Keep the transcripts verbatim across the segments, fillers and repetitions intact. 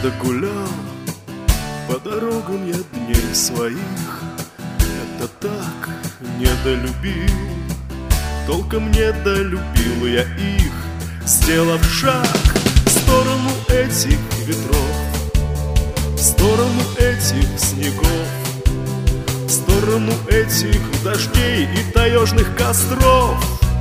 догулял по дорогам я дней своих. Это так недолюбил, толком недолюбил я их, сделав шаг в сторону этих ветров, в сторону этих снегов, в сторону этих дождей и таежных костров.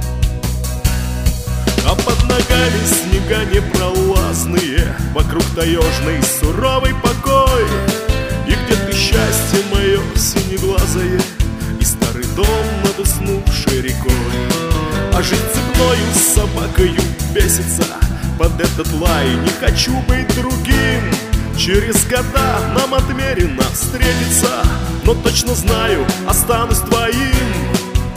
А под ногами снега непролазные, вокруг таежный суровый покой. И где-то счастье мое синеглазое и старый дом над уснувшей рекой. А жить цепною с собакою бесится под этот лай. Не хочу быть другим, через года нам отмерено встретиться, но точно знаю, останусь твоим.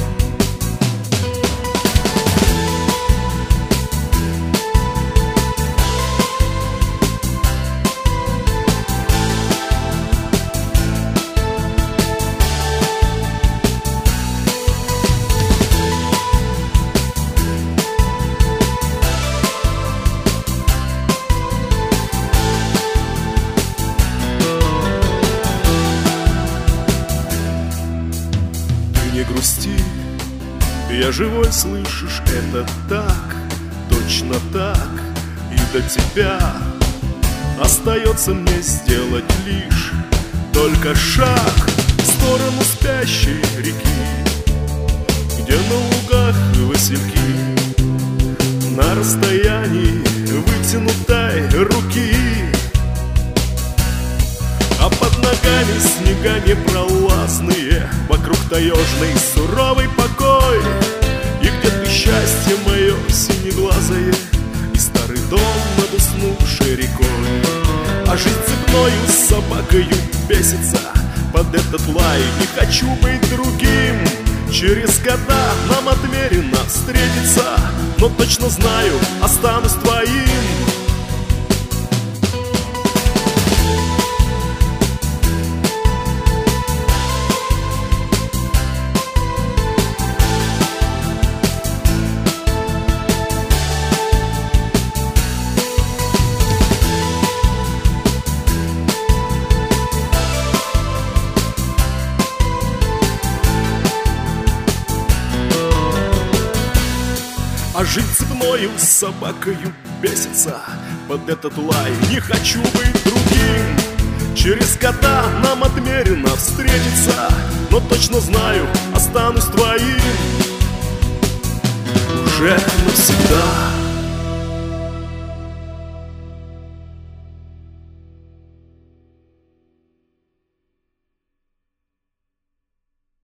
Не грусти, я живой, слышишь, это так, точно так. И до тебя остается мне сделать лишь только шаг в сторону спящей реки, где на лугах васильки на расстоянии вытянутой руки. А под ногами снега непролазные, вокруг таежный суровый покой. И где-то счастье мое синеглазое и старый дом над уснувшей рекой. А жить цепною с собакою бесится под этот лай. Не хочу быть другим, через года нам отмерено встретиться, но точно знаю, останусь твоим. А жить цепною с собакою бесится под этот лай. Не хочу быть другим, через года нам отмерено встретиться, но точно знаю, останусь твоим уже навсегда.